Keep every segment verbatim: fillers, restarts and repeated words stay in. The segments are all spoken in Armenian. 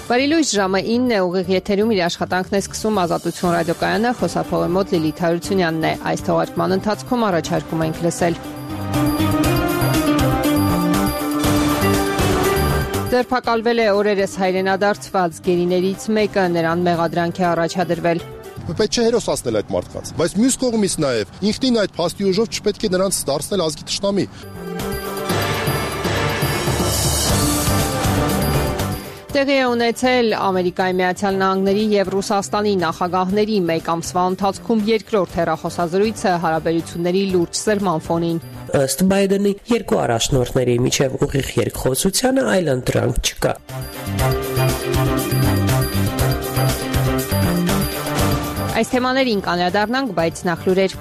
Բարի լույս, ժամը ինն է, ուղիղ եթերում իր աշխատանքն է սկսում Ազատություն ռադիոկայանը, խոսափողի մոտ Լիլիթ Հարությունյանն է։ Այս թողարկման ընթացքում առաջարկում ենք լսել. Ձերբակալվել է օրերս հայրենադարձված գերիներից մեկը, նրան մեղադրանք է առաջադրվել։ Պետք չէ հերոսացնել այդ մարդկանց, բայց մյուս կողմից նաև ինքնին այդ փաստի ուժով չպետք է նրանց դարձնել ազգի թշնամի։ Տեղի է ունեցել Ամերիկայի Միացյալ Նահանգների և Ռուսաստանի նախագահների մեկ ամսվա ընթացքում երկրորդ հեռախոսազրույցը հարաբերությունների լուրջ սրման ֆոնին։ Ըստ Բայդենի երկու առաջնորդների միջև ուղիղ երկխոսությանը այլ ընտրանք չկա։ Այս թեմաներին կանրադառնանք, բայց նախ լուրեր։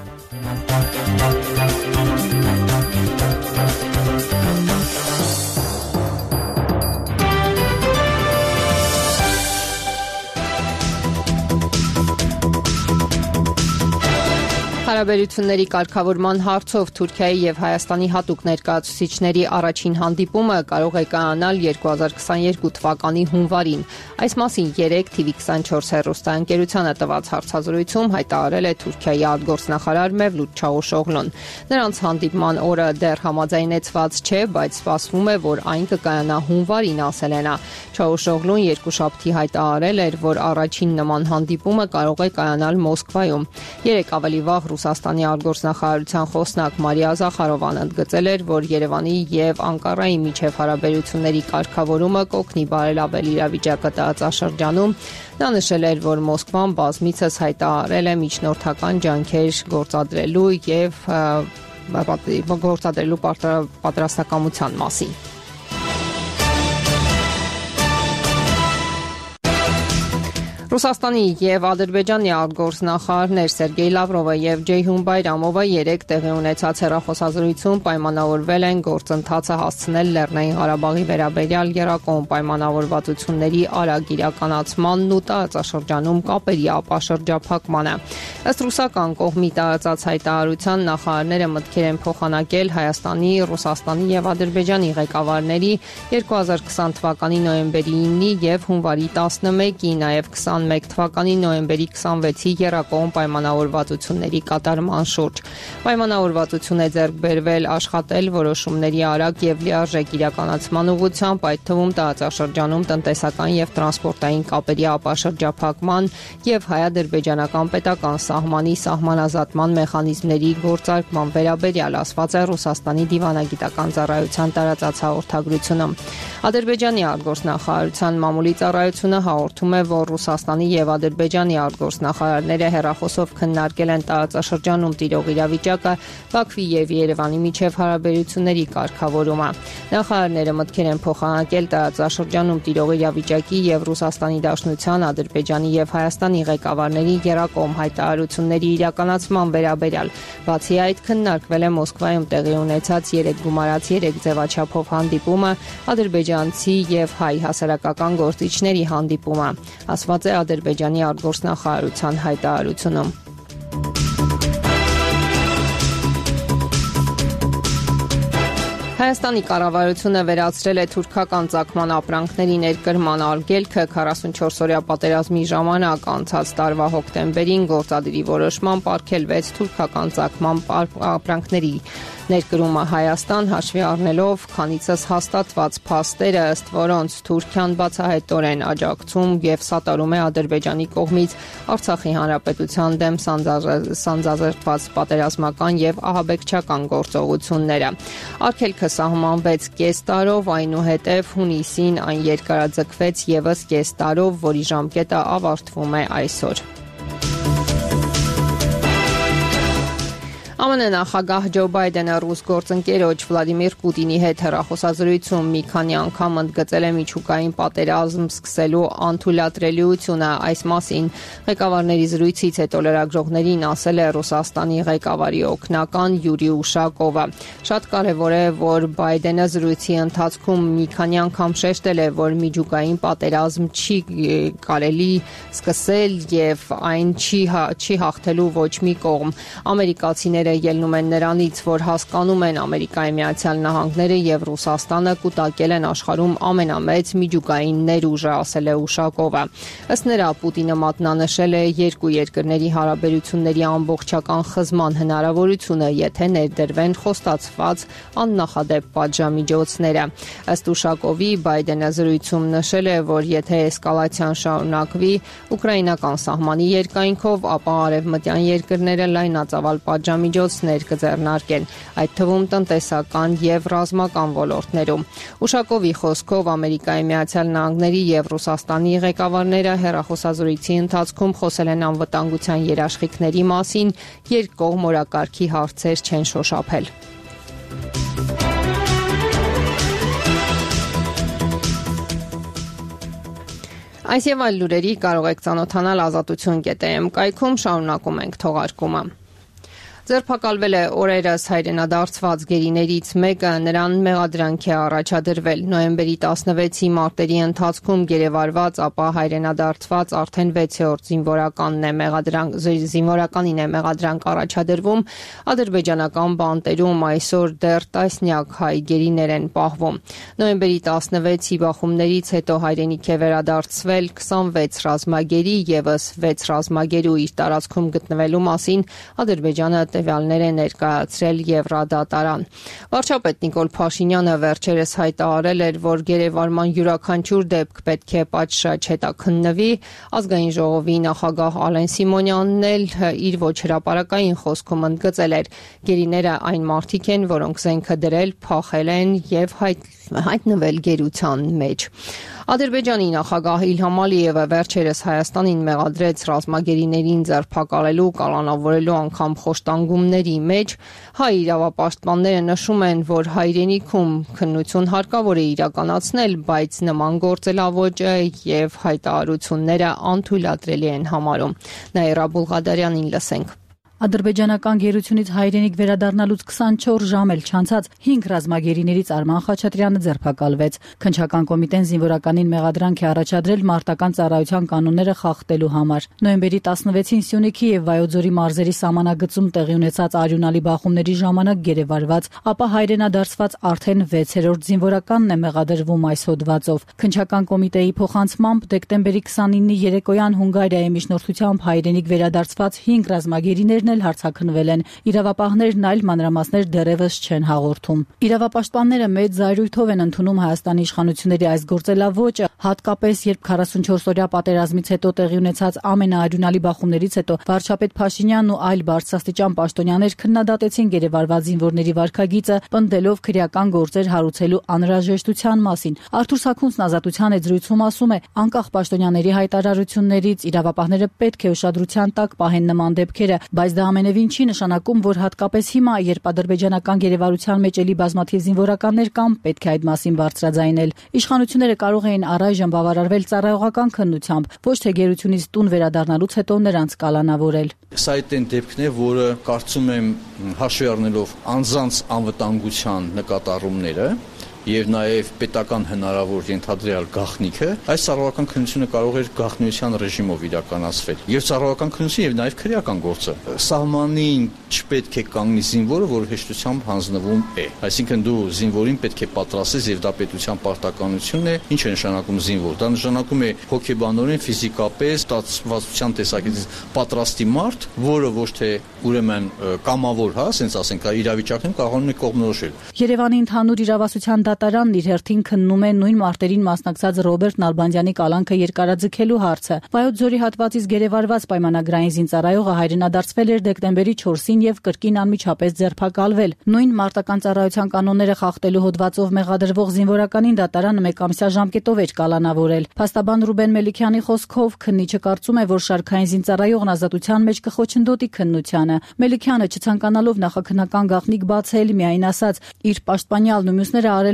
Հարաբերությունների կարգավորման հարցով Թուրքիայի և Հայաստանի հատուկ ներկայացուցիչների առաջին հանդիպումը կարող է կայանալ երկու հազար քսաներկու թվականի հունվարին։ Այս մասին երեկ Թիվի քսանչորս հեռուստաընկերությանը տված հարցազրույցում հայտարարել է Թուրքիայի արտգործնախարար Մևլութ Չավուշօղլուն։ Նրանց հանդիպման օրը դեռ համաձայնեցված չէ, բայց սպասվում է, որ այն կկայանա հունվարին, ասել է նա։ Չավուշօղլուն երկուշաբթի հայտարարել էր, որ առաջին նման հանդիպումը կարող է կայանալ Մոսկվայում։ Երեկ ավելի վաղ Ռուսաստանի արտգործնախարարության խոսնակ Մարիա Զախարովան ընդգծել էր, որ Երևանի և Անկարայի միջև հարաբերությունների կարգավորումը կօգնի բարելավել իրավիճակը տարածաշրջանում։ Նա նշել էր, որ Մոսկվան բազմիցս հայտարարել է միջնորդական ջանքեր գործադրելու և գործադրելու պատրաստակամության մասին։ Ռուսաստանի և Ադրբեջանի արտգործնախարարներ Սերգեյ Լավրովը և Ջեյհուն Բայրամովը երեկ տեղի ունեցած հեռախոսազրույցում պայմանավորվել են գործընթացը հասցնել Լեռնային Ղարաբաղի վերաբերյալ եռակողմ պայմանավորվածությունների արագ իրականացմանն ու տարածաշրջանում կապերի ապաշրջափակմանը։ Ըստ ռուսական կողմի տարածած հայտարարության, նախարարները մտքեր են փոխանակել Հայաստանի, Ռուսաստանի և Ադրբեջանի ղեկավարների երկու հազար քսան թվականի նոյեմբերի իննի և հունվարի տասնմեկի, նաև քսանմեկ թվականի նոյեմբերի քսանվեցի եռակողմ պայմանավորվածությունների կատարման շուրջ։ Պայմանավորվածություն է ձեռք բերվել աշխատել որոշումների արագ և լիարժեք իրականացման ուղղությամբ, այդ թվում տարածաշրջանում տնտեսական և տրանսպորտային կապերի ապաշրջափակման և հայ-ադրբեջանական պետական սահմանի սահմանազատման մեխանիզմների գործարկման վերաբերյալ, ասված է Ռուսաստանի դիվանագիտական ծառայության տարածած հաղորդագրությունում։ Ադրբեջանի արտգործնախարարության մամուլի ծառայությունը հաղորդում է, որ Ռուսաստանի և Ադրբեջանի արտգործնախարարները հեռախոսով քննարկել են տարածաշրջանում տիրող իրավիճակը, Բաքվի և Երևանի միջև հարաբերությունների կարգավորումը։ Նախարարները մտքեր են փոխանակել տարածաշրջանում տիրող իրավիճակի և Ռուսաստանի Դաշնության, Ադրբեջանի և Հայաստանի ղեկավարների եռակողմ հայտարարությունների իրականացման վերաբերյալ։ Բացի այդ, քննարկվել է Մոսկվայում տեղի ունեցած երեք գումարած երեք ձևաչափով հանդիպումը, ադրբեջանցի և հայ հասարակական գործիչների հանդիպումը, ասված է Ադրբեջանի արտգործնախարարության հայտարարությունում։ Հայաստանի կառավարությունը վերացրել է թուրքական ծագման ապրանքների ներկրման արգելքը քառասունչորս-օրյա պատերազմի ժամանակ անցած տարվա հոկտեմբերին գործադիրի որոշմամբ արգելվեց թուրքական ծագման ապրանքների ներկրումը Հայաստան, հաշվի առնելով քանիցս հաստատված փաստերը, ըստ որոնց Թուրքիան բացահայտորեն աջակցում և սատարում է Ադրբեջանի կողմից Արցախի հանրապետության դեմ սանձազերծված պատերազմական և ահաբեկչական գործողությունները։ Արգելքը սահմանվեց կես տարով, այնուհետև հունիսին այն երկարաձգվեց ևս կես տարով, որի ժամկետը ավարտվում է այսօր։ ԱՄՆ նախագահ Ջո Բայդենը ռուս գործընկերոջ Վլադիմիր Պուտինի հետ հեռախոսազրույցում մի քանի անգամ ընդգծել է միջուկային պատերազմ սկսելու անթույլատրելիությունը։ Այս մասին ղեկավարների զրույցից հետո լրագրողներին ասել է Ռուսաստանի ղեկավարի օգնական Յուրի Ուշակովը։ Շատ կարևոր է, որ Բայդենը զրույցի ընթացքում մի քանի անգամ շեշտել է, որ միջուկային պատերազմ չի կարելի սկսել և այն չի, չի հաղթելու ոչ մի կողմ։ Ամերիկացիները ելնում են նրանից, որ հասկանում են Ամերիկայի Միացյալ Նահանգները եւ Ռուսաստանը կուտակել են աշխարհում ամենամեծ միջուկային ներուժը, ասել է Ուշակովը։ Ըստ նրա, Պուտինը մատնանշել է երկու երկրների հարաբերությունների ամբողջական խզման հնարավորությունը, եթե ներդրվեն խոստացված աննախադեպ պատժամիջոցները։ Ըստ Ուշակովի, Բայդենը զրույցում նշել է, որ եթե էսկալացիան շարունակվի ուկրաինական սահմանի երկայնքով, ապա արևմտյան երկրները լայնածավալ պատժամիջոցներ կձեռնարկեն, այդ թվում տնտեսական եւ ռազմական ոլորտներում։ Ուշակովի խոսքով Ամերիկայի Միացյալ Նահանգների եւ Ռուսաստանի ղեկավարները հեռախոսազրույցի ընթացքում խոսել են անվտանգության երաշխիքների մասին, երկկողմ օրակարգի հարցեր չեն շոշափել։ Այս եւ այլ լուրերի կարող եք ծանոթանալ ազատություն կետ էմ կայքում, շարունակում ենք թողարկումը։ Ձերբակալվել է օրերս հայրենադարձված գերիներից մեկը, նրան մեղադրանք է առաջադրվել։ Նոյեմբերի տասնվեցի մարտերի ընթացքում գերեվարված, ապա հայրենադարձված արդեն վեցերորդ զինվորականն է մեղադրանք զինվորականին է մեղադրանք առաջադրվում։ Ադրբեջանական բանտերում այսօր դեռ տասնյակ հայ գերիներ են պահվում։ Նոյեմբերի տասնվեցի բախումներից հետո հայրենիք է վերադարձվել քսանվեց ռազմագերի, եւս վեց ռազմագերու իր տարածքում գտնվելու մասին Ադրբեջանը տվյալներ է ներկայացրել Եվրադատարան։ Վարչապետ Նիկոլ Փաշինյանը վերջերս հայտարարել էր, որ գերեվարման յուրաքանչյուր դեպք պետք է պատշաճ հետաքննվի։ Ազգային ժողովի նախագահ Ալեն Սիմոնյանն էլ իր ոչ հրապարակային խոսքում ընդգծել էր. գերիները այն մարդիկ են, որոնք զենքը դրել, փախել են եւ հայտ, հայտնվել գերության մեջ։ Ադրբեջանի նախագահ Իլհամ Ալիևը վերջերս Հայաստանին մեղադրեց ռազմագերիներին ձերբակալելու, կալանավորելու անգամ խոշտանգումների մեջ։ Հայ իրավապաշտպանները նշում են, որ հայրենիքում քննություն հարկավոր է իրականացնել, բայց նման գործելավոճը եւ հայտարարությունները անթույլատրելի են համարում։ Նաիրա Բուլղադարյանին լսենք։ Ադրբեջանական գերությունից հայրենիք վերադառնալուց քսանչորս ժամ էլ չանցած հինգ ռազմագերիներից Արման Խաչատրյանը ձերբակալվեց։ Քննչական կոմիտեն զինվորականին մեղադրանք է առաջադրել մարտական ծառայության կանոնները խախտելու համար։ Նոյեմբերի տասնվեցին Սյունիքի եւ Վայոց-Ձորի մարզերի սահմանագծում տեղի ունեցած արյունալի բախումների ժամանակ գերեվարված, ապա հայրենադարձված արդեն վեցերորդ զինվորականն է մեղադրվում այս հոդվածով։ Քննչական կոմիտեի փոխանցմամբ դեկտեմբերի քսանինի երեկոյան Հունգարիայի միջնորդությամբ հայրենիք վերադարձված հինգ ռազմագերիներ էլ հարցաքնվել են։ Իրավապահներն այլ մանրամասներ դեռևս չեն հաղորդում։ Իրավապաշտպանները մեծ զայրույթով են ընդունում Հայաստանի իշխանությունների այս գործելավոճը, հատկապես երբ քառասունչորս-օրյա պատերազմից հետո տեղի ունեցած ամենաարյունալի բախումներից հետո վարչապետ Փաշինյանն ու այլ բարձրաստիճան պաշտոնյաներ քննադատեցին գերեվարված զինվորների վարքագիծը, պնդելով քրեական գործեր հարուցելու անհրաժեշտության մասին։ Արթուր Սաքունցն Ազատության հետ զրույցում ասում է, անկախ պաշտոնյաների հայտարարություններից իրավապահները պետք է ուշադրության տակ պահեն նման դեպքերը, բայց դա ամենևին չի նշանակում, որ հատկապես հիմա, երբ ադրբեջանական գերեվարության մեջ էլի բազմաթիվ զինվորականներ կան, պետք է այդ մասին բարձրաձայնել։ Իշխանությունները կարող էին առայժմ բավարարվել ծառայողական քննությամբ, ոչ թե գերությունից տուն վերադառնալուց հետո նրանց կալանավորել։ Սա այդ այն դեպքն է, որը կարծում եմ հաշվի առնելով անձանց անվտանգության նկատառումները եւ նաեւ պետական հնարավոր ենթադրյալ գաղտնիքը, այս ծառայական քննությունը կարող էր գաղտնիության ռեժիմով իրականացվել։ Եվ ծառայական քննությունը եւ նաեւ քրեական գործը։ Սահմանին չպետք է կանգնի զինվորը, որ հեշտությամբ հանձնվում է։ Այսինքն դու զինվորին պետք է պատրաստես եւ դա պետության պարտականությունն է։ Ինչ է նշանակում զինվոր։ Դա նշանակում է հոգեբանորեն, ֆիզիկապես, ստացվածության տեսակետից պատրաստի մարդ, որը ոչ թե ուրեմն կամավոր, հա, ասենց ասենք, իրավիճակն կարողանում է կողմնորոշել։ Երևանի ընդհանուր իրավասության դատարանն իր հերթին քննում է նույն մարտերին մասնակցած Ռոբերտ Նալբանդյանի կալանքը երկարաձգելու հարցը։ Վայոց-Ձորի հատվածից գերեվարված պայմանագրային զինծառայողը հայրենադարձվել էր դեկտեմբերի չորսին եւ կրկին անմիջապես ձերբակալվել։ Նույն մարտական ծառայության կանոնները խախտելու հոդվածով մեղադրվող զինվորականին դատարանը մեկամսյա ժամկետով էր կալանավորել։ Փաստաբան Ռուբեն Մելիքյանի խոսքով քննիչը կարծում է, որ շարքային զինծառայողն ազատության մեջ կխոչընդոտի քննությանը։ Մելիքյանը չցանկանալով նախաքննական գաղտնիք բացել, միայն ասաց՝ իր պաշտպանյալն ու մյուսները արել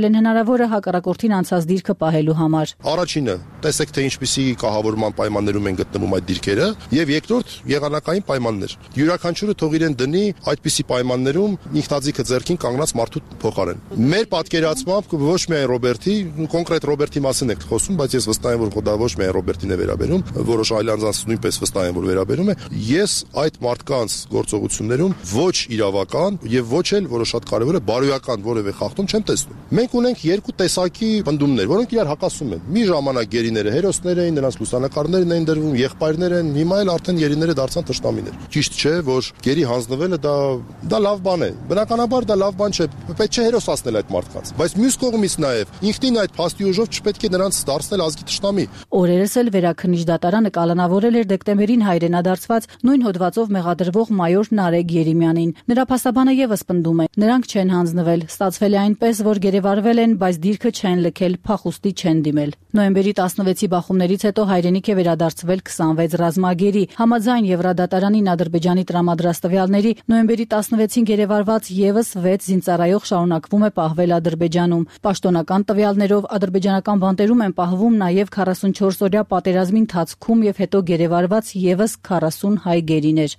արել են հնարավորը հակառակորդին անցած դիրքը պահելու համար։ Առաջինը, տեսեք թե ինչպիսի կահավորման պայմաններում են գտնվում այդ դիրքերը, եւ երկրորդ եղանակային պայմաններ։ Յուրաքանչյուրը թող իրեն դնի այդպիսի պայմաններում ինքնաձիգը ձեռքին կանգնած մարդու փոխարեն։ Մեր պատկերացմամբ ոչ միայն Ռոբերտի, կոնկրետ Ռոբերտի մասին եք խոսում, բայց ես վստահ եմ, որ դա ոչ միայն Ռոբերտին է վերաբերում, որոշ այլ անձանց նույնպես վստահ եմ, որ վերաբերում է։ Ես այդ մարդկանց գործողություններում ոչ իրավական եւ ոչ էլ, որը շատ կարեւոր է, բարոյական որևէ խախտում չեմ տեսնում։ Մենք ունենք երկու տեսակի բնդումներ, որոնք իրար հակասում են։ Մի ժամանակ գերիները հերոսներ էին, նրանց լուսանկարներն էին դրվում, եղբայրներ են, հիմա էլ արդեն գերիները դարձան թշնամիներ։ Ճիշտ չէ, որ գերի հանձնվելը դա դա լավ բան է։ Բնականաբար դա լավ բան չէ, պետք չէ հերոսացնել այդ մարդկանց։ Բայց մյուս կողմից նաեւ ինքնին այդ փաստի ուժով չպետք է նրանց դարձնել ազգի թշնամի։ Օրերս էլ Վերաքննիչ դատարանը կալանավորել էր դեկտեմբերին հայրենադարձված նույն հոդվածով մեղադրվող մայոր Նարեկ Երեմյանին։ Նրա փաստաբանը եւս պնդում է, նրանք չեն հանձնվել, ստացվել է այնպես, որ գերեվարվել են, բայց դիրքը չեն լքել, փախուստի չեն դիմել։ Նոյեմբերի տասնվեցի բախումներից հետո հայրենիք է վերադարձվել քսանվեց ռազմագերի։ Համաձայն Եվրադատարանին Ադրբեջանի տրամադրած տվյալների նոյեմբերի տասնվեցին գերեվարված եւս վեց զինծառայող շարունակվում է պահվել Ադրբեջանում։ Պաշտոնական տվյալներով ադրբեջանական բանտերում են պահվում նաեւ քառասունչորս օրյա պատերազմի ընթացքում եւ հետո գերեվարված եւս քառասուն հայ գերիներ։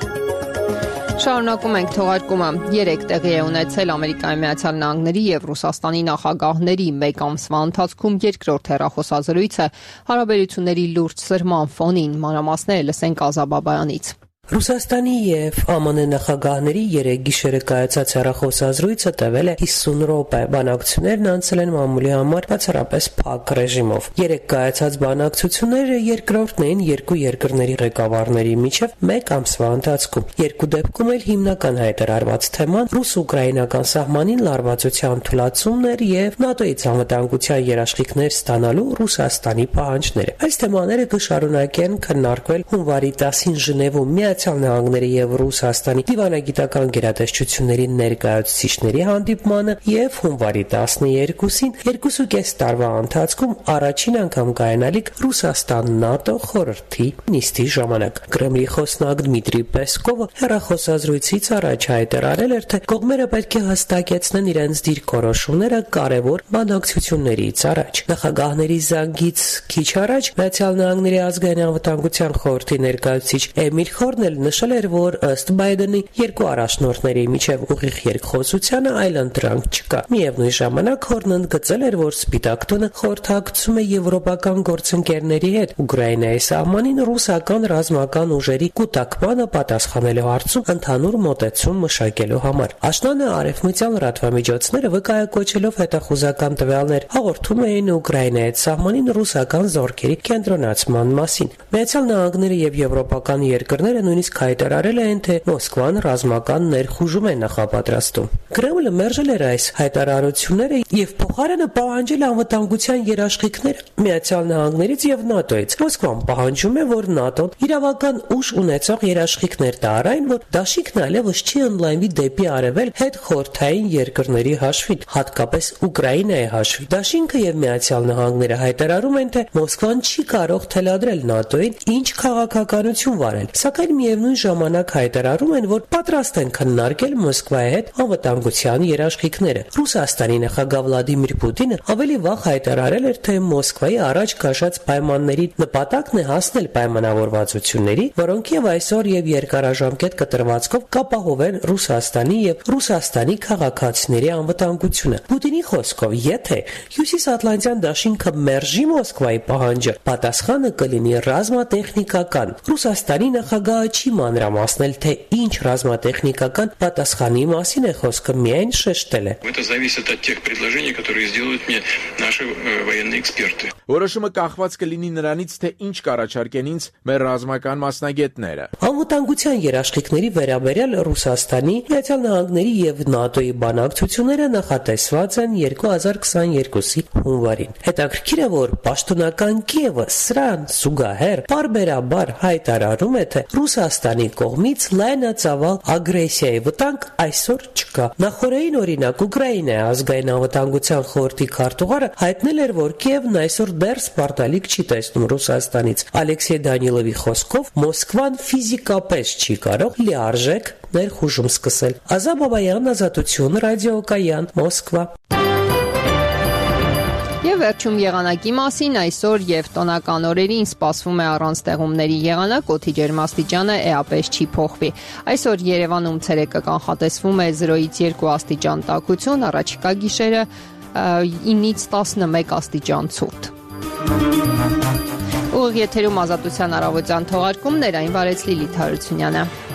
Շարունակում ենք թողարկումը։ Երեք տեղի է ունեցել Ամերիկայի Միացյալ Նահանգների եւ Ռուսաստանի նախագահների մեկ ամսվա ընթացքում երկրորդ հեռախոսազրույցը հարաբերությունների լուրջ սրման ֆոնին։ Մանրամասները լսենք Ազա Բաբայանից։ Ռուսաստանի եւ ԱՄՆ նախագահների երեք գիշերը կայացած հեռախոսազրույցը տևել է հիսուն րոպե։ Բանակցություններն անցել են մամուլի համար բացառապես փակ ռեժիմով։ Երեք կայացած բանակցությունները երկրորդն էին երկու երկրների ղեկավարների միջև մեկ ամսվա ընթացքում։ Երկու դեպքում էլ հիմնական հայտարարված թեման ռուս-ուկրաինական սահմանին լարվածության թուլացումն էր եւ ՆԱՏՕ-ից անվտանգության երաշխիքներ ստանալու Ռուսաստանի պահանջները։ Այս թեմաները կշարունակեն քննարկվել հունվարի տասին Ժնևում Միացյալ Նահանգների եւ Ռուսաստանի դիվանագիտական գերատեսչությունների ներկայացուցիչների հանդիպմանը եւ հունվարի տասներկուսին երկուսուկես տարվա ընթացքում առաջին անգամ կայանալիք Ռուսաստան-ՆԱՏՕ խորհրդի նիստի ժամանակ։ Կրեմլի խոսնակ Դմիտրի Պեսկովը հեռախոսազրույցից առաջ հայտարարել էր, թե կողմերը պետք է հստակեցնեն իրենց դիրքորոշումները կարևոր բանակցություններից առաջ։ Նախագահների զանգից քիչ առաջ Միացյալ Նահանգների ազգային անվտանգության խորհրդի ներկայացուցիչ Էմիլ Խորնել նշել էր, որ ըստ Բայդենի երկու առաջնորդների միջև ուղիղ երկխոսությանը այլընտրանք չկա։ Միևնույն ժամանակ Խորնն ընդգծել էր, որ Սպիտակ տունը խորհրդակցում է եվրոպական գործընկերների հետ Ուկրաինայի սահմանին ռուսական ռազմական ուժերի կուտակմանը պատասխանելու հարցում ընդհանուր մոտեցում մշակելու համար։ Աշնանը արևմտյան լրատվամիջոցները վկայակոչելով հետախուզական տվյալներ հաղորդում էին Ուկրաինայի սահմանին ռուսական զորքերի կենտրոնացման մասին։ Միացյալ Նահանգները եւ եվրոպական երկրները նույնիսկ հայտարարել են, թե Մոսկվան ռազմական ներխուժում է նախապատրաստում։ Կրեմլը մերժել էր այս հայտարարությունները եւ փոխարենը պահանջել անվտանգության երաշխիքներ Միացյալ Նահանգներից եւ ՆԱՏՕ-ից։ Մոսկվան պահանջում է, որ ՆԱՏՕ-ն իրավական ուժ ունեցող երաշխիքներ տա այն, որ դաշինքն այլևս չի ընդլայնվի դեպի արևել հետ խորհրդային երկրների հաշվին, հատկապես Ուկրաինայի հաշվին։ Դաշինքը եւ Միացյալ Նահանգները հայտարարում են, թե Մոսկվան չի կարող թելադրել ՆԱՏՕ-ին ինչ քաղաքականություն վարել, սակայն միևնույն ժամանակ հայտարարում են, որ պատրաստ են քննարկել Մոսկվայի հետ անվտանգության երաշխիքները։ Ռուսաստանի նախագահ Վլադիմիր Պուտինը ավելի վաղ հայտարարել էր, թե Մոսկվայի առաջ քաշած պայմանների նպատակն է հասնել պայմանավորվածությունների, որոնք եւ այսօր եւ երկարաժամկետ կտրվածքով կապահովեն Ռուսաստանի եւ Ռուսաստանի քաղաքացիների անվտանգությունը։ Պուտինի խոսքով, եթե Հյուսիսատլանտյան դաշինքը մերժի Մոսկվայի պահանջը, պատասխանը կլինի ռազմատեխնիկական։ Ռուսաստանի նախագահը չի մանրամասնել, թե ինչ ռազմատեխնիկական պատասխանի մասին է խոսքը, միայն շեշտել է. Это зависит от тех предложений, которые сделают мне наши военные эксперты. Որոշումը կախված կլինի նրանից, թե ինչ կառաջարկեն ինձ մեր ռազմական մասնագետները։ Անվտանգության երաշխիքների վերաբերյալ Ռուսաստանի, Միացյալ Նահանգների եւ ՆԱՏՕ-ի բանակցությունները նախատեսված են երկու հազար քսաներկուսի հունվարին։ Հետաքրքիր է, որ պաշտոնական Կիևը սրան զուգահեռ բարբերաբար հայտարարում է, թե Ռուսաստանի կողմից լայնածավալ ագրեսիայի վտանգ այսօր չկա։ Նախորդին օրինակ Ուկրաինայի ազգային անվտանգության խորհրդի քարտուղարը հայտնել էր, որ Կիևն այսօր դեռ սպարտալիք չի տեսնում Ռուսաստանից։ Ալեքսեյ Դանիլովի խոսքով Մոսկվան ֆիզիկապես չի կարող լիարժեք ներխուժում սկսել։ Ազա Բաբայան, Ազատություն, ռադիոկայան, Մոսկվա։ Եվ վերջում եղանակի մասին այսօր եւ տոնական օրերին սպասվում է առանց տեղումների եղանակ, օդի ջերմաստիճանը էապես չի փոխվի։ Այսօր Երևանում ցերեկը կանխատեսվում է զրոյից երկու աստիճան տաքություն, առաջիկա գիշերը ինից տասնմեկ աստիճան ցուրտ։ Ուղիղ եթերում Ազատության առավոտյան թողարկումներ, այն վարեց Լիլիթ Հարությունյանը։